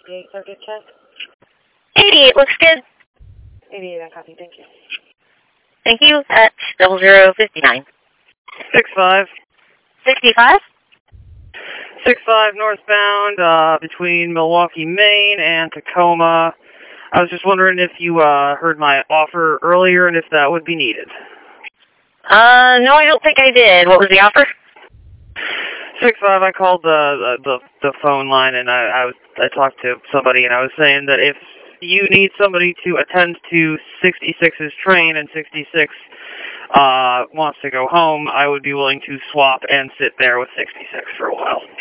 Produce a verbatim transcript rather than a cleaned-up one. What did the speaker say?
eighty-eight circuit check. eighty-eight looks good. eighty-eight, I copy. Thank you. Thank you. That's double zero fifty-nine. six five. sixty-five? six five northbound, uh, between Milwaukee, Maine and Tacoma. I was just wondering if you, uh, heard my offer earlier and if that would be needed. Uh, no, I don't think I did. What was the offer? six five, I called the, the, the phone line and I, I was, I talked to somebody and I was saying that if you need somebody to attend to sixty-six's train and sixty-six, uh, wants to go home, I would be willing to swap and sit there with sixty-six for a while.